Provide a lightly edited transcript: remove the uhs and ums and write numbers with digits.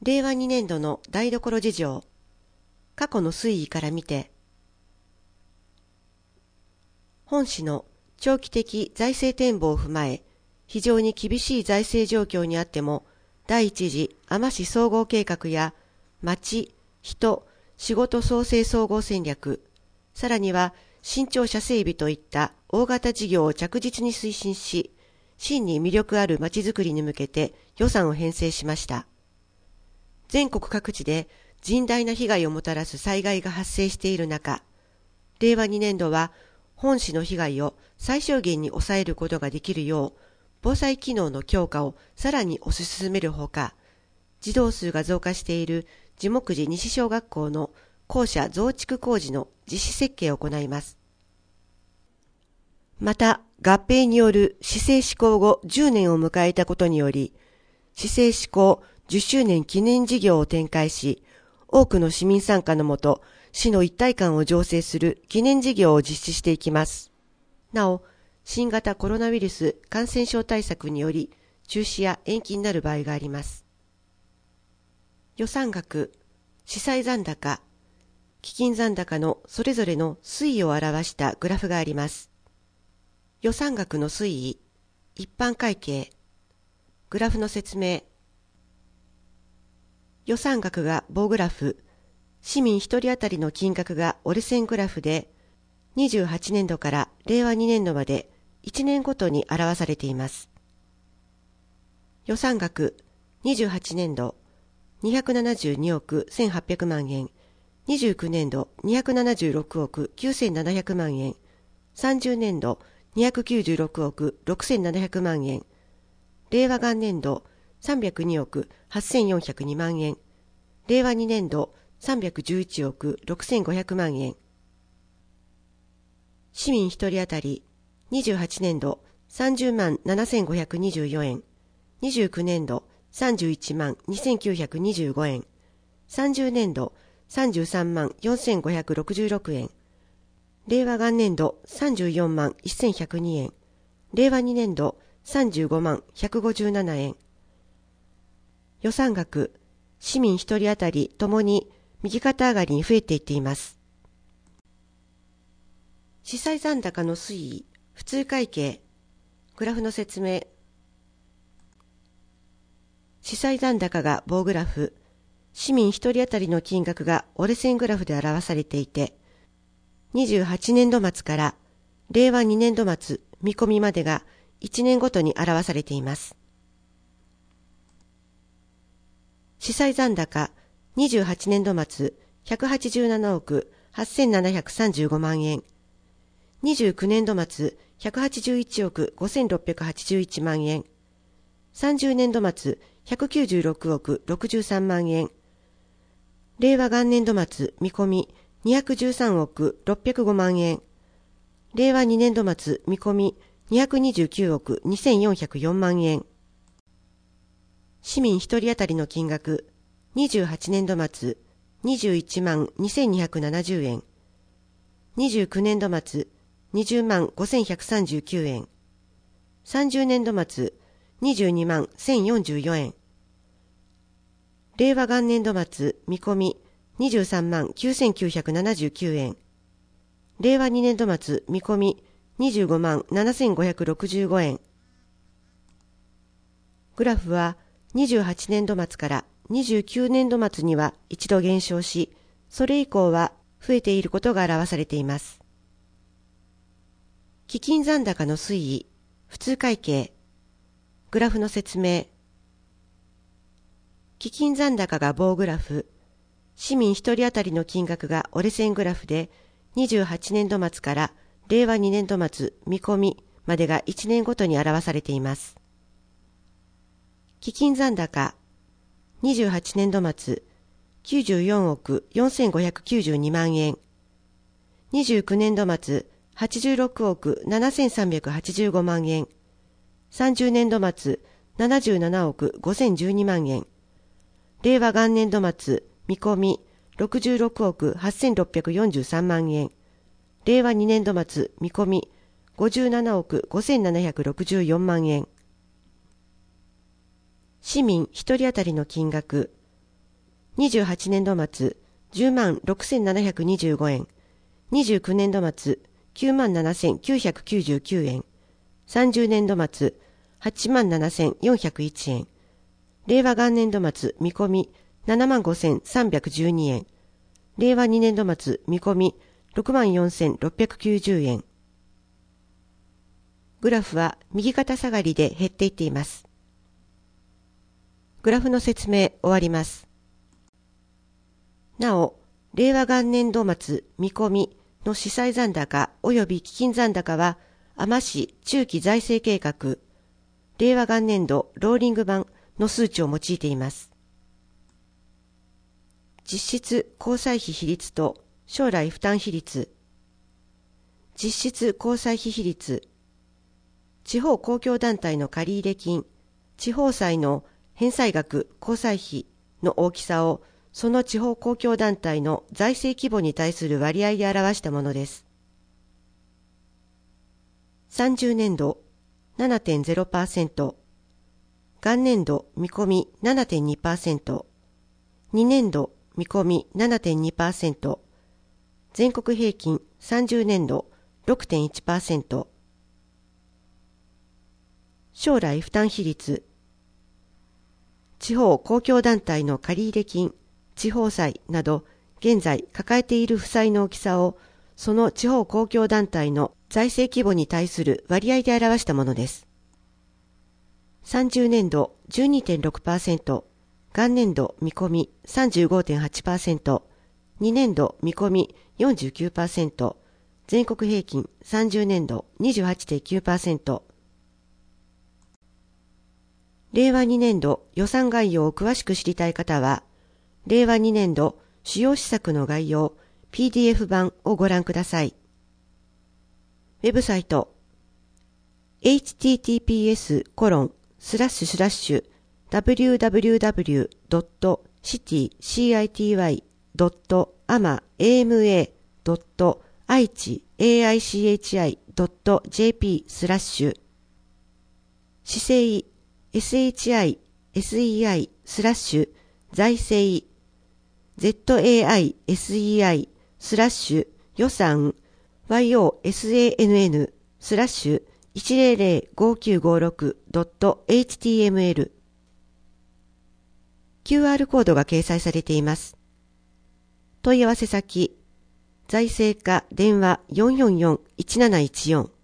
令和2年度の台所事情、過去の推移から見て、本市の長期的財政展望を踏まえ、非常に厳しい財政状況にあっても、第一次海士総合計画や町、人、仕事創生総合戦略、さらには新庁舎整備といった大型事業を着実に推進し、真に魅力ある町づくりに向けて予算を編成しました。全国各地で甚大な被害をもたらす災害が発生している中、令和2年度は本市の被害を最小限に抑えることができるよう、防災機能の強化をさらに推し進めるほか、児童数が増加している樹木寺西小学校の校舎増築工事の実施設計を行います。また、合併による市政施行後10年を迎えたことにより、市政施行10周年記念事業を展開し、多くの市民参加のもと、市の一体感を醸成する記念事業を実施していきます。なお、新型コロナウイルス感染症対策により、中止や延期になる場合があります。予算額、司債残高、基金残高のそれぞれの推移を表したグラフがあります。予算額の推移、一般会計、グラフの説明。予算額が棒グラフ、市民一人当たりの金額が折れ線グラフで、28年度から令和2年度まで1年ごとに表されています。予算額、28年度、272億1800万円、29年度276億9700万円、30年度296億6700万円、令和元年度302億8402万円、令和2年度311億6500万円。市民一人当たり28年度30万7524円、29年度31万2925円、30年度33万4566円、令和元年度34万1102円、令和2年度35万157円。予算額、市民一人当たりともに右肩上がりに増えていっています。司債残高の推移、普通会計、グラフの説明。司債残高が棒グラフ、市民一人当たりの金額が折れ線グラフで表されていて、28年度末から令和2年度末見込みまでが1年ごとに表されています。司債残高28年度末187億8735万円、29年度末181億5681万円、30年度末196億63万円、令和元年度末見込み213億605万円、令和2年度末見込み229億2404万円。市民一人当たりの金額、28年度末21万2270円、29年度末20万5139円、30年度末22万1044円、令和元年度末見込み23万9979円、令和2年度末見込み25万7565円。グラフは28年度末から29年度末には一度減少し、それ以降は増えていることが表されています。基金残高の推移、普通会計、グラフの説明。基金残高が棒グラフ、市民一人当たりの金額が折れ線グラフで、28年度末から令和2年度末見込みまでが1年ごとに表されています。基金残高、28年度末94億4592万円、29年度末86億7385万円、30年度末77億5012万円、令和元年度末見込み66億8643万円、令和2年度末見込み57億5764万円。市民一人当たりの金額、 28年度末106,725円、29年度末97,999円、30年度末87,401円、令和元年度末見込み75,312円、令和2年度末見込み64,690円。グラフは右肩下がりで減っていっています。グラフの説明終わります。なお、令和元年度末見込みの資産残高及び基金残高は、AMA市中期財政計画、令和元年度ローリング版の数値を用いています。実質公債費比率と将来負担比率。実質公債費比率。地方公共団体の借入金、地方債の返済額公債費の大きさをその地方公共団体の財政規模に対する割合で表したものです。30年度 7.0%、元年度見込み 7.2%、2年度見込み 7.2%、全国平均30年度 6.1%、将来負担比率、地方公共団体の借入金、地方債など現在抱えている負債の大きさをその地方公共団体の財政規模に対する割合で表したものです。30年度 12.6%、元年度見込み 35.8%、2年度見込み 49%、全国平均30年度 28.9%。令和2年度予算概要を詳しく知りたい方は、令和2年度主要施策の概要 PDF 版をご覧ください。ウェブサイト www.city.ama.aichi.jp/ 市政SHISEI/ 財政 ZAISEI/ 予算 YOSAN/1005956.html QR コードが掲載されています。問い合わせ先財政課電話 444-1714